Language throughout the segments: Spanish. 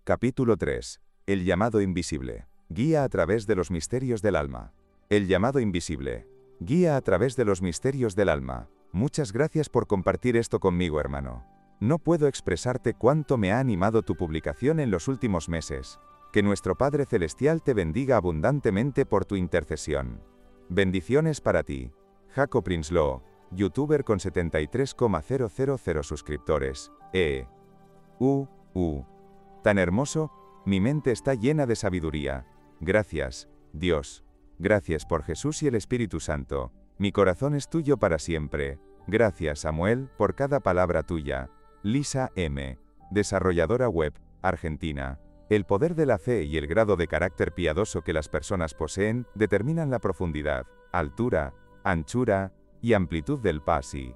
Capítulo 3. El llamado invisible. Guía a través de los misterios del alma. El llamado invisible. Guía a través de los misterios del alma. Muchas gracias por compartir esto conmigo, hermano. No puedo expresarte cuánto me ha animado tu publicación en los últimos meses. Que nuestro Padre Celestial te bendiga abundantemente por tu intercesión. Bendiciones para ti. Jaco Prinsloo, youtuber con 73,000 suscriptores. Tan hermoso, mi mente está llena de sabiduría. Gracias, Dios. Gracias por Jesús y el Espíritu Santo. Mi corazón es tuyo para siempre. Gracias, Samuel, por cada palabra tuya. Lisa M., desarrolladora web, Argentina. El poder de la fe y el grado de carácter piadoso que las personas poseen determinan la profundidad, altura, anchura y amplitud del paz y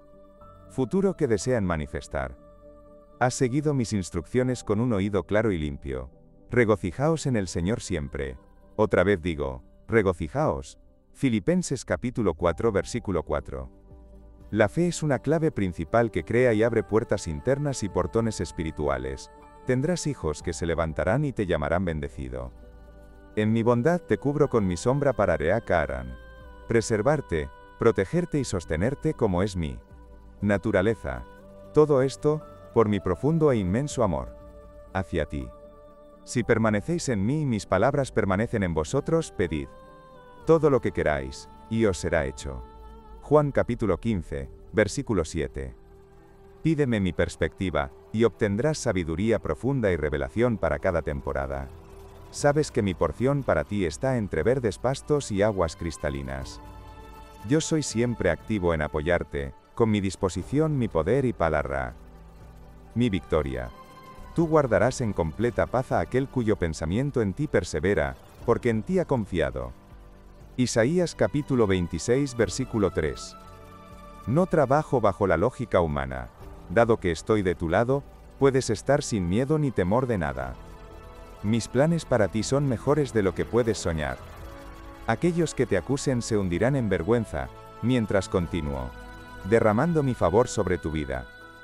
futuro que desean manifestar. Has seguido mis instrucciones con un oído claro y limpio. Regocijaos en el Señor siempre. Otra vez digo, regocijaos. Filipenses capítulo 4 versículo 4. La fe es una clave principal que crea y abre puertas internas y portones espirituales. Tendrás hijos que se levantarán y te llamarán bendecido. En mi bondad te cubro con mi sombra para Reacaran. Preservarte, protegerte y sostenerte como es mi naturaleza. Todo esto, por mi profundo e inmenso amor hacia ti. Si permanecéis en mí y mis palabras permanecen en vosotros, pedid todo lo que queráis, y os será hecho. Juan capítulo 15, versículo 7. Pídeme mi perspectiva, y obtendrás sabiduría profunda y revelación para cada temporada. Sabes que mi porción para ti está entre verdes pastos y aguas cristalinas. Yo soy siempre activo en apoyarte, con mi disposición, mi poder y palabra. Mi victoria. Tú guardarás en completa paz a aquel cuyo pensamiento en ti persevera, porque en ti ha confiado. Isaías capítulo 26 versículo 3. No trabajo bajo la lógica humana. Dado que estoy de tu lado, puedes estar sin miedo ni temor de nada. Mis planes para ti son mejores de lo que puedes soñar. Aquellos que te acusen se hundirán en vergüenza, mientras continúo derramando mi favor sobre tu vida.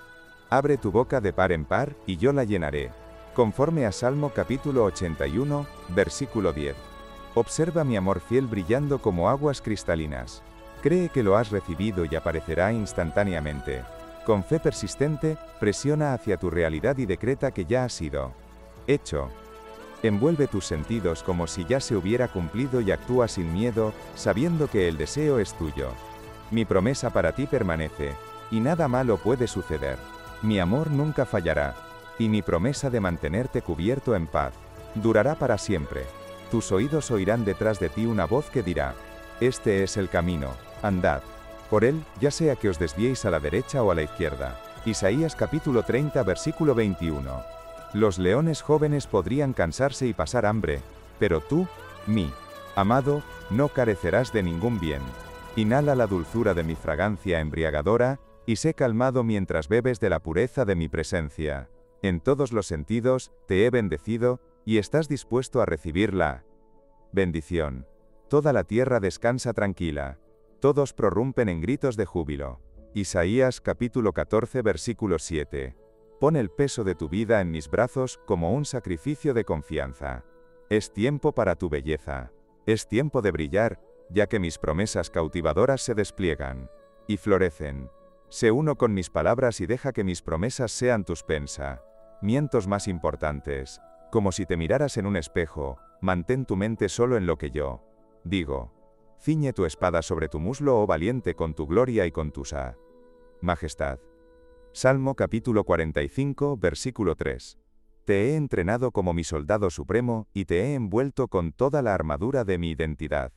Abre tu boca de par en par, y yo la llenaré. Conforme a Salmo capítulo 81, versículo 10. Observa mi amor fiel brillando como aguas cristalinas. Cree que lo has recibido y aparecerá instantáneamente. Con fe persistente, presiona hacia tu realidad y decreta que ya ha sido hecho. Envuelve tus sentidos como si ya se hubiera cumplido y actúa sin miedo, sabiendo que el deseo es tuyo. Mi promesa para ti permanece, y nada malo puede suceder. Mi amor nunca fallará, y mi promesa de mantenerte cubierto en paz durará para siempre. Tus oídos oirán detrás de ti una voz que dirá: este es el camino, andad por él, ya sea que os desviéis a la derecha o a la izquierda. Isaías capítulo 30 versículo 21. Los leones jóvenes podrían cansarse y pasar hambre, pero tú, mi amado, no carecerás de ningún bien. Inhala la dulzura de mi fragancia embriagadora, y sé calmado mientras bebes de la pureza de mi presencia. En todos los sentidos, te he bendecido, y estás dispuesto a recibir la bendición. Toda la tierra descansa tranquila. Todos prorrumpen en gritos de júbilo. Isaías capítulo 14 versículo 7. Pon el peso de tu vida en mis brazos como un sacrificio de confianza. Es tiempo para tu belleza. Es tiempo de brillar, ya que mis promesas cautivadoras se despliegan y florecen. Se uno con mis palabras y deja que mis promesas sean tus pensamientos más importantes. Como si te miraras en un espejo, mantén tu mente solo en lo que yo digo. Ciñe tu espada sobre tu muslo, oh valiente, con tu gloria y con tu majestad. Salmo capítulo 45, versículo 3. Te he entrenado como mi soldado supremo, y te he envuelto con toda la armadura de mi identidad.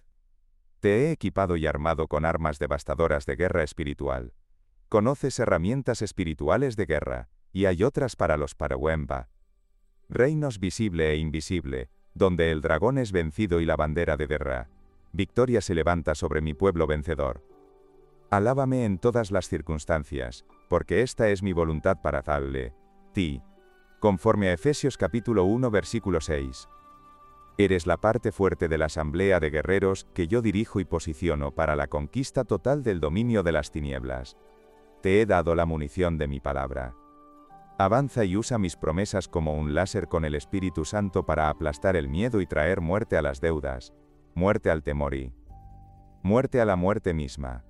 Te he equipado y armado con armas devastadoras de guerra espiritual. Conoces herramientas espirituales de guerra, y hay otras para los Parawemba. Reinos visible e invisible, donde el dragón es vencido y la bandera de guerra. Victoria se levanta sobre mi pueblo vencedor. Alábame en todas las circunstancias, porque esta es mi voluntad para darle ti. Conforme a Efesios capítulo 1 versículo 6. Eres la parte fuerte de la asamblea de guerreros que yo dirijo y posiciono para la conquista total del dominio de las tinieblas. Te he dado la munición de mi palabra. Avanza y usa mis promesas como un láser con el Espíritu Santo para aplastar el miedo y traer muerte a las deudas, muerte al temor y muerte a la muerte misma.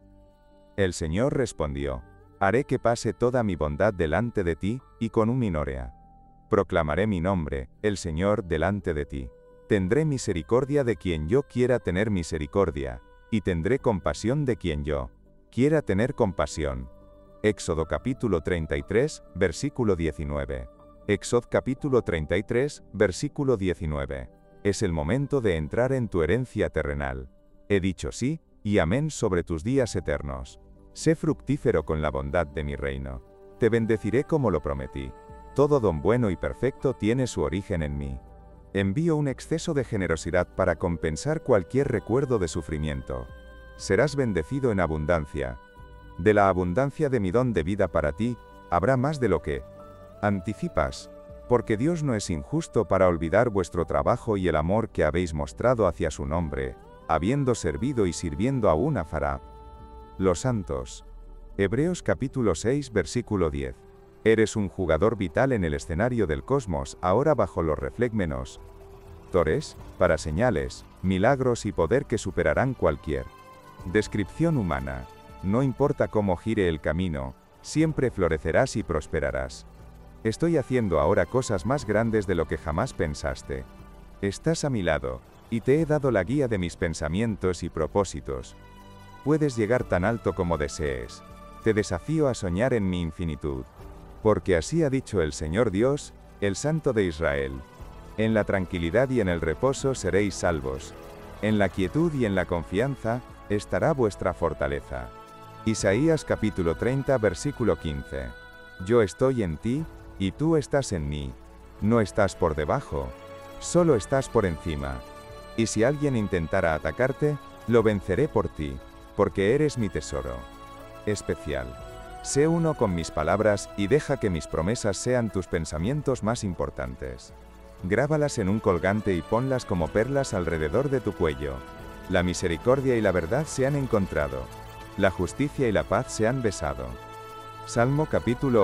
El Señor respondió: haré que pase toda mi bondad delante de ti, y con un minorea. Proclamaré mi nombre, el Señor, delante de ti. Tendré misericordia de quien yo quiera tener misericordia, y tendré compasión de quien yo quiera tener compasión. Éxodo capítulo 33, versículo 19. Éxodo capítulo 33, versículo 19. Es el momento de entrar en tu herencia terrenal. He dicho sí, y amén sobre tus días eternos. Sé fructífero con la bondad de mi reino. Te bendeciré como lo prometí. Todo don bueno y perfecto tiene su origen en mí. Envío un exceso de generosidad para compensar cualquier recuerdo de sufrimiento. Serás bendecido en abundancia. De la abundancia de mi don de vida para ti, habrá más de lo que anticipas, porque Dios no es injusto para olvidar vuestro trabajo y el amor que habéis mostrado hacia su nombre, habiendo servido y sirviendo aún a Faraón. Los santos. Hebreos capítulo 6 versículo 10. Eres un jugador vital en el escenario del cosmos, ahora bajo los reflegmenos Tores, para señales, milagros y poder que superarán cualquier descripción humana. No importa cómo gire el camino, siempre florecerás y prosperarás. Estoy haciendo ahora cosas más grandes de lo que jamás pensaste. Estás a mi lado, y te he dado la guía de mis pensamientos y propósitos. Puedes llegar tan alto como desees. Te desafío a soñar en mi infinitud. Porque así ha dicho el Señor Dios, el Santo de Israel. En la tranquilidad y en el reposo seréis salvos. En la quietud y en la confianza estará vuestra fortaleza. Isaías capítulo 30 versículo 15. Yo estoy en ti, y tú estás en mí. No estás por debajo, solo estás por encima. Y si alguien intentara atacarte, lo venceré por ti, porque eres mi tesoro especial. Sé uno con mis palabras y deja que mis promesas sean tus pensamientos más importantes. Grábalas en un colgante y ponlas como perlas alrededor de tu cuello. La misericordia y la verdad se han encontrado. La justicia y la paz se han besado. Salmo capítulo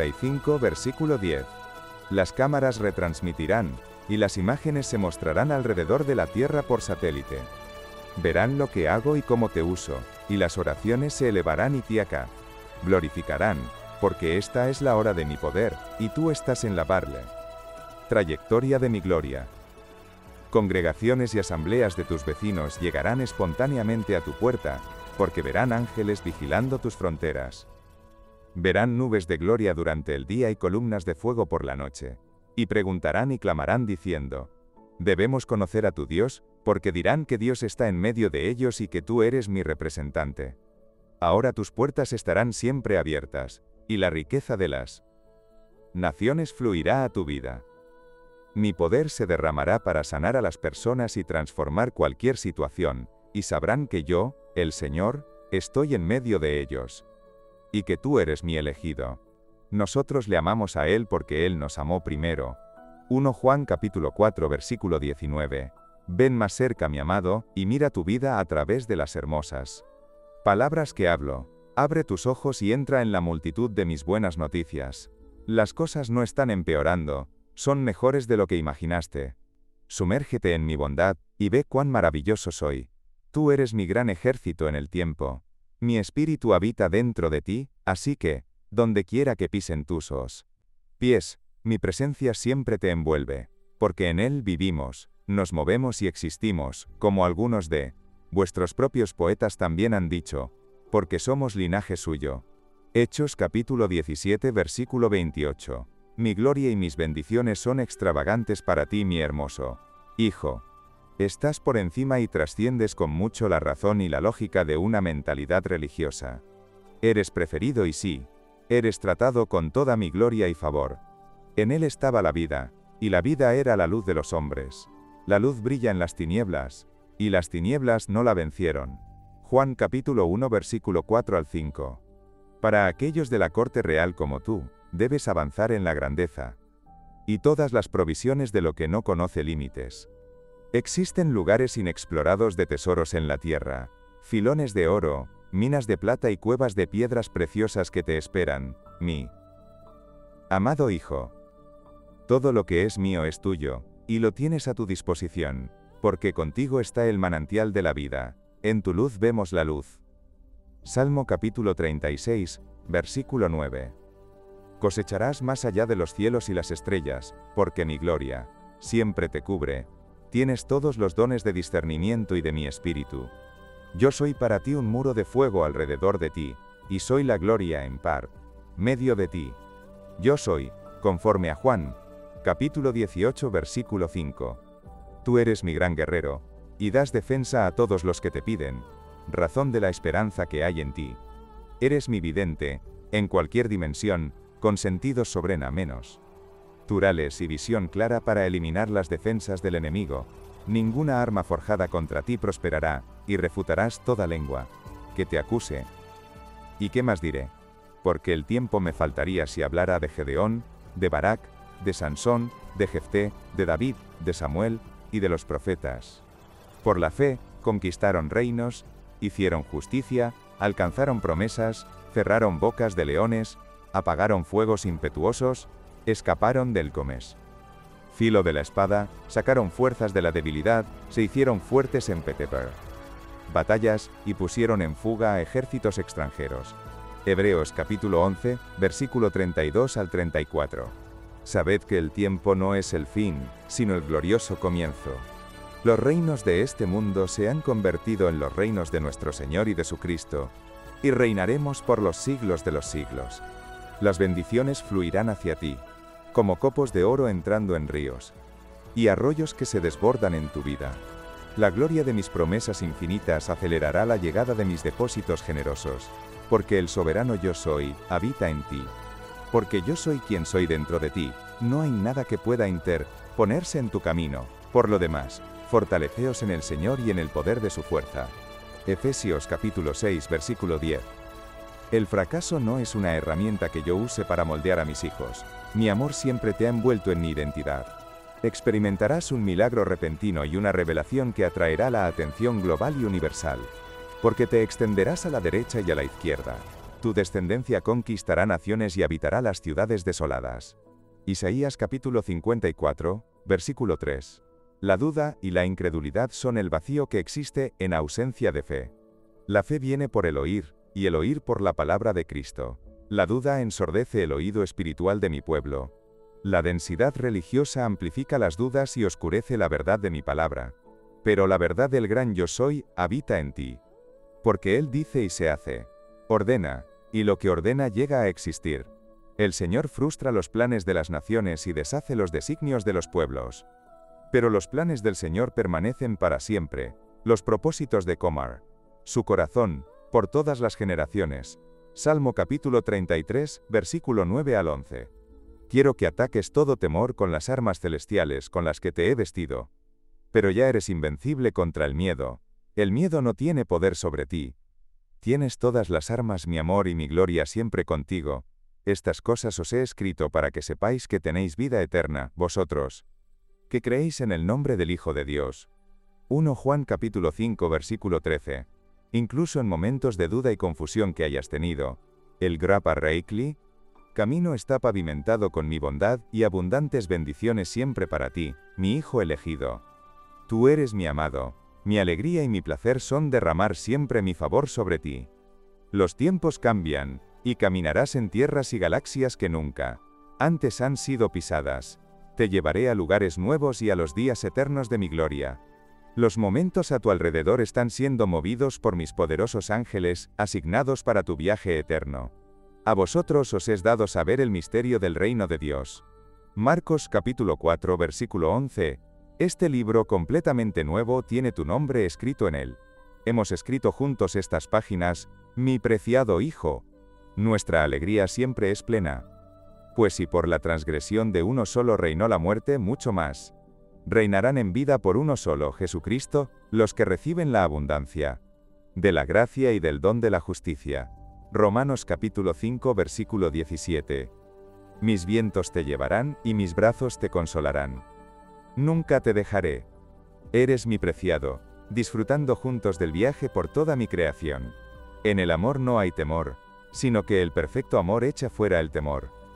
85 versículo 10. Las cámaras retransmitirán, y las imágenes se mostrarán alrededor de la tierra por satélite. Verán lo que hago y cómo te uso, y las oraciones se elevarán y tiaca. Glorificarán, porque esta es la hora de mi poder, y tú estás en la barle. Trayectoria de mi gloria. Congregaciones y asambleas de tus vecinos llegarán espontáneamente a tu puerta, porque verán ángeles vigilando tus fronteras. Verán nubes de gloria durante el día y columnas de fuego por la noche. Y preguntarán y clamarán diciendo: debemos conocer a tu Dios, porque dirán que Dios está en medio de ellos y que tú eres mi representante. Ahora tus puertas estarán siempre abiertas, y la riqueza de las naciones fluirá a tu vida. Mi poder se derramará para sanar a las personas y transformar cualquier situación, y sabrán que yo, el Señor, estoy en medio de ellos. Y que tú eres mi elegido. Nosotros le amamos a Él porque Él nos amó primero. 1 Juan capítulo 4 versículo 19. Ven más cerca, mi amado, y mira tu vida a través de las hermosas palabras que hablo. Abre tus ojos y entra en la multitud de mis buenas noticias. Las cosas no están empeorando, son mejores de lo que imaginaste. Sumérgete en mi bondad, y ve cuán maravilloso soy. Tú eres mi gran ejército en el tiempo. Mi espíritu habita dentro de ti, así que, donde quiera que pisen tus pies, mi presencia siempre te envuelve, porque en él vivimos, nos movemos y existimos, como algunos de vuestros propios poetas también han dicho, porque somos linaje suyo. Hechos capítulo 17 versículo 28. Mi gloria y mis bendiciones son extravagantes para ti, mi hermoso hijo. Estás por encima y trasciendes con mucho la razón y la lógica de una mentalidad religiosa. Eres preferido y sí, eres tratado con toda mi gloria y favor. En él estaba la vida, y la vida era la luz de los hombres. La luz brilla en las tinieblas, y las tinieblas no la vencieron. Juan capítulo 1 versículo 4 al 5. Para aquellos de la corte real como tú, debes avanzar en la grandeza y todas las provisiones de lo que no conoce límites. Existen lugares inexplorados de tesoros en la tierra, filones de oro, minas de plata y cuevas de piedras preciosas que te esperan, mi Amado Hijo, todo lo que es mío es tuyo, y lo tienes a tu disposición, porque contigo está el manantial de la vida, en tu luz vemos la luz. Salmo capítulo 36, versículo 9. Cosecharás más allá de los cielos y las estrellas, porque mi gloria siempre te cubre. Tienes todos los dones de discernimiento y de mi espíritu. Yo soy para ti un muro de fuego alrededor de ti, y soy la gloria en par medio de ti. Yo soy, conforme a Juan, capítulo 18, versículo 5. Tú eres mi gran guerrero, y das defensa a todos los que te piden, razón de la esperanza que hay en ti. Eres mi vidente, en cualquier dimensión, con sentidos sobrenamenos. Turales y visión clara para eliminar las defensas del enemigo. Ninguna arma forjada contra ti prosperará, y refutarás toda lengua que te acuse. ¿Y qué más diré? Porque el tiempo me faltaría si hablara de Gedeón, de Barak, de Sansón, de Jefté, de David, de Samuel, y de los profetas. Por la fe, conquistaron reinos, hicieron justicia, alcanzaron promesas, cerraron bocas de leones, apagaron fuegos impetuosos, escaparon del comes. Filo de la espada, sacaron fuerzas de la debilidad, se hicieron fuertes en Peteper. Batallas, y pusieron en fuga a ejércitos extranjeros. Hebreos capítulo 11, versículo 32 al 34. Sabed que el tiempo no es el fin, sino el glorioso comienzo. Los reinos de este mundo se han convertido en los reinos de nuestro Señor y de su Cristo, y reinaremos por los siglos de los siglos. Las bendiciones fluirán hacia ti, como copos de oro entrando en ríos, y arroyos que se desbordan en tu vida. La gloria de mis promesas infinitas acelerará la llegada de mis depósitos generosos, porque el soberano yo soy, habita en ti. Porque yo soy quien soy dentro de ti, no hay nada que pueda interponerse en tu camino. Por lo demás, fortaleceos en el Señor y en el poder de su fuerza. Efesios capítulo 6, versículo 10. El fracaso no es una herramienta que yo use para moldear a mis hijos. Mi amor siempre te ha envuelto en mi identidad. Experimentarás un milagro repentino y una revelación que atraerá la atención global y universal. Porque te extenderás a la derecha y a la izquierda. Tu descendencia conquistará naciones y habitará las ciudades desoladas. Isaías capítulo 54, versículo 3. La duda y la incredulidad son el vacío que existe en ausencia de fe. La fe viene por el oír, y el oír por la palabra de Cristo. La duda ensordece el oído espiritual de mi pueblo. La densidad religiosa amplifica las dudas y oscurece la verdad de mi palabra. Pero la verdad del gran yo soy habita en ti. Porque Él dice y se hace. Ordena, y lo que ordena llega a existir. El Señor frustra los planes de las naciones y deshace los designios de los pueblos. Pero los planes del Señor permanecen para siempre, los propósitos de Comar. Su corazón, por todas las generaciones. Salmo capítulo 33, versículo 9 al 11. Quiero que ataques todo temor con las armas celestiales con las que te he vestido. Pero ya eres invencible contra el miedo. El miedo no tiene poder sobre ti. Tienes todas las armas, mi amor y mi gloria siempre contigo. Estas cosas os he escrito para que sepáis que tenéis vida eterna, vosotros, que creéis en el nombre del Hijo de Dios. 1 Juan capítulo 5 versículo 13. Incluso en momentos de duda y confusión que hayas tenido, el Grapa Reikli, camino está pavimentado con mi bondad y abundantes bendiciones siempre para ti, mi Hijo elegido. Tú eres mi amado. Mi alegría y mi placer son derramar siempre mi favor sobre ti. Los tiempos cambian, y caminarás en tierras y galaxias que nunca antes han sido pisadas. Te llevaré a lugares nuevos y a los días eternos de mi gloria. Los momentos a tu alrededor están siendo movidos por mis poderosos ángeles, asignados para tu viaje eterno. A vosotros os es dado saber el misterio del reino de Dios. Marcos capítulo 4 versículo 11. Este libro completamente nuevo tiene tu nombre escrito en él. Hemos escrito juntos estas páginas, mi preciado Hijo. Nuestra alegría siempre es plena. Pues si por la transgresión de uno solo reinó la muerte, mucho más reinarán en vida por uno solo, Jesucristo, los que reciben la abundancia de la gracia y del don de la justicia. Romanos capítulo 5 versículo 17. Mis vientos te llevarán y mis brazos te consolarán. Nunca te dejaré. Eres mi preciado, disfrutando juntos del viaje por toda mi creación. En el amor no hay temor, sino que el perfecto amor echa fuera el temor.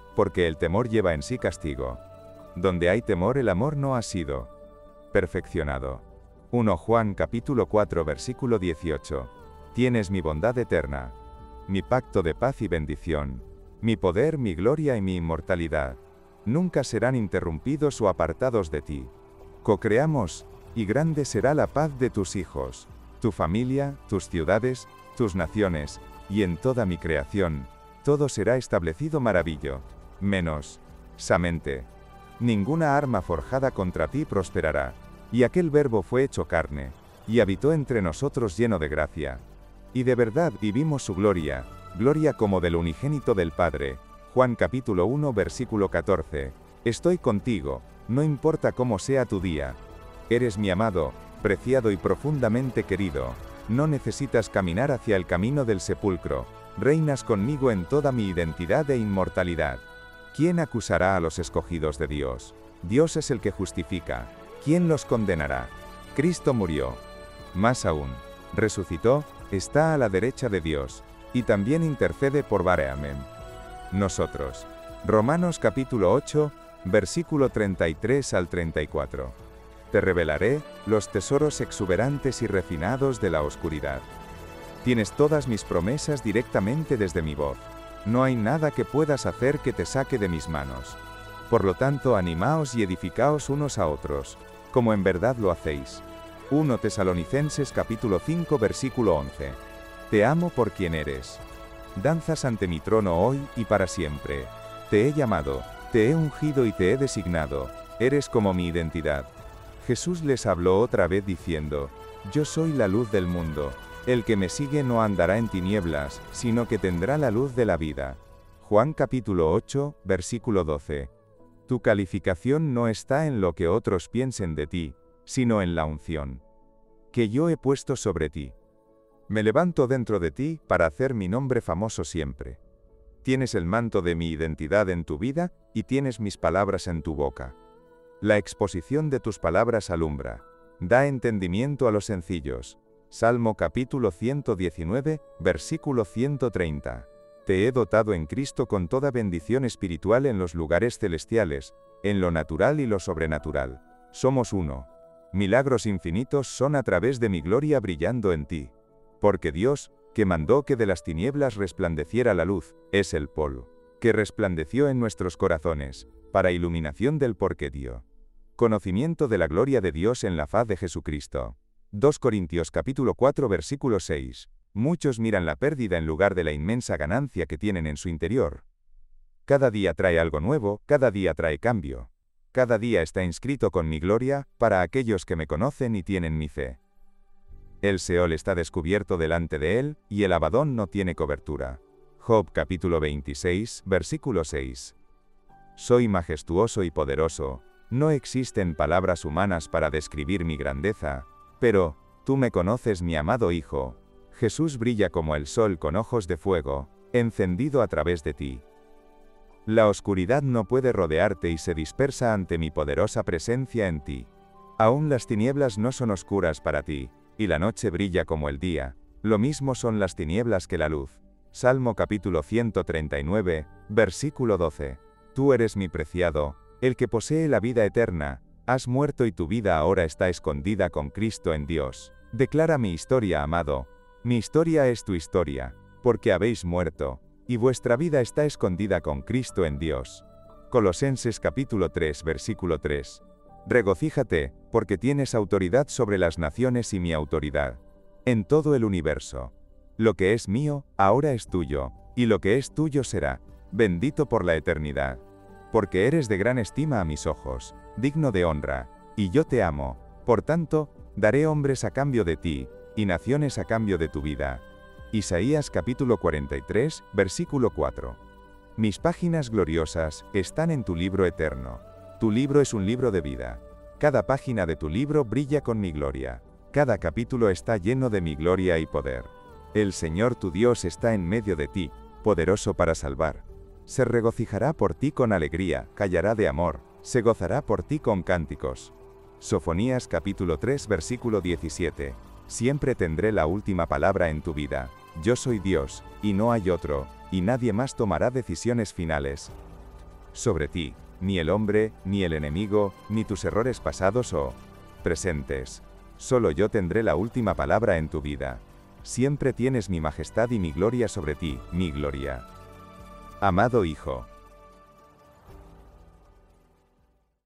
porque el temor lleva en sí castigo. Donde hay temor, el amor no ha sido perfeccionado. 1 Juan capítulo 4 versículo 18. Tienes mi bondad eterna, mi pacto de paz y bendición, mi poder, mi gloria y mi inmortalidad. Nunca serán interrumpidos o apartados de ti. Cocreamos, y grande será la paz de tus hijos, tu familia, tus ciudades, tus naciones, y en toda mi creación, todo será establecido maravillo, menos, samente. Ninguna arma forjada contra ti prosperará. Y aquel Verbo fue hecho carne, y habitó entre nosotros lleno de gracia. Y de verdad vivimos su gloria, gloria como del unigénito del Padre. Juan capítulo 1 versículo 14. Estoy contigo, no importa cómo sea tu día. Eres mi amado, preciado y profundamente querido. No necesitas caminar hacia el camino del sepulcro. Reinas conmigo en toda mi identidad e inmortalidad. ¿Quién acusará a los escogidos de Dios? Dios es el que justifica. ¿Quién los condenará? Cristo murió. Más aún, resucitó, está a la derecha de Dios, y también intercede por Bareamem. Nosotros. Romanos capítulo 8, versículo 33 al 34. Te revelaré los tesoros exuberantes y refinados de la oscuridad. Tienes todas mis promesas directamente desde mi voz. No hay nada que puedas hacer que te saque de mis manos. Por lo tanto, animaos y edificaos unos a otros, como en verdad lo hacéis. 1 Tesalonicenses capítulo 5 versículo 11. Te amo por quien eres. Danzas ante mi trono hoy y para siempre. Te he llamado, te he ungido y te he designado. Eres como mi identidad. Jesús les habló otra vez diciendo: Yo soy la luz del mundo. El que me sigue no andará en tinieblas, sino que tendrá la luz de la vida. Juan capítulo 8, versículo 12. Tu calificación no está en lo que otros piensen de ti, sino en la unción que yo he puesto sobre ti. Me levanto dentro de ti para hacer mi nombre famoso siempre. Tienes el manto de mi identidad en tu vida y tienes mis palabras en tu boca. La exposición de tus palabras alumbra, da entendimiento a los sencillos. Salmo capítulo 119, versículo 130. Te he dotado en Cristo con toda bendición espiritual en los lugares celestiales, en lo natural y lo sobrenatural. Somos uno. Milagros infinitos son a través de mi gloria brillando en ti. Porque Dios, que mandó que de las tinieblas resplandeciera la luz, es el polo, que resplandeció en nuestros corazones, para iluminación del porque dio. Conocimiento de la gloria de Dios en la faz de Jesucristo. 2 Corintios capítulo 4 versículo 6. Muchos miran la pérdida en lugar de la inmensa ganancia que tienen en su interior. Cada día trae algo nuevo, cada día trae cambio. Cada día está inscrito con mi gloria, para aquellos que me conocen y tienen mi fe. El Seol está descubierto delante de él, y el Abadón no tiene cobertura. Job capítulo 26, versículo 6. Soy majestuoso y poderoso, no existen palabras humanas para describir mi grandeza, pero, tú me conoces, mi amado Hijo. Jesús brilla como el sol con ojos de fuego, encendido a través de ti. La oscuridad no puede rodearte y se dispersa ante mi poderosa presencia en ti. Aún las tinieblas no son oscuras para ti, y la noche brilla como el día, lo mismo son las tinieblas que la luz. Salmo capítulo 139, versículo 12. Tú eres mi preciado, el que posee la vida eterna, has muerto y tu vida ahora está escondida con Cristo en Dios. Declara mi historia, amado. Mi historia es tu historia, porque habéis muerto, y vuestra vida está escondida con Cristo en Dios. Colosenses capítulo 3 versículo 3. Regocíjate, porque tienes autoridad sobre las naciones y mi autoridad en todo el universo. Lo que es mío, ahora es tuyo, y lo que es tuyo será, bendito por la eternidad. Porque eres de gran estima a mis ojos, digno de honra, y yo te amo, por tanto, daré hombres a cambio de ti, y naciones a cambio de tu vida. Isaías capítulo 43, versículo 4. Mis páginas gloriosas están en tu libro eterno. Tu libro es un libro de vida. Cada página de tu libro brilla con mi gloria. Cada capítulo está lleno de mi gloria y poder. El Señor tu Dios está en medio de ti, poderoso para salvar. Se regocijará por ti con alegría, callará de amor, se gozará por ti con cánticos. Sofonías capítulo 3 versículo 17. Siempre tendré la última palabra en tu vida. Yo soy Dios, y no hay otro, y nadie más tomará decisiones finales. sobre ti, ni el hombre, ni el enemigo, ni tus errores pasados o presentes. Solo yo tendré la última palabra en tu vida. Siempre tienes mi majestad y mi gloria sobre ti, mi gloria. Amado Hijo,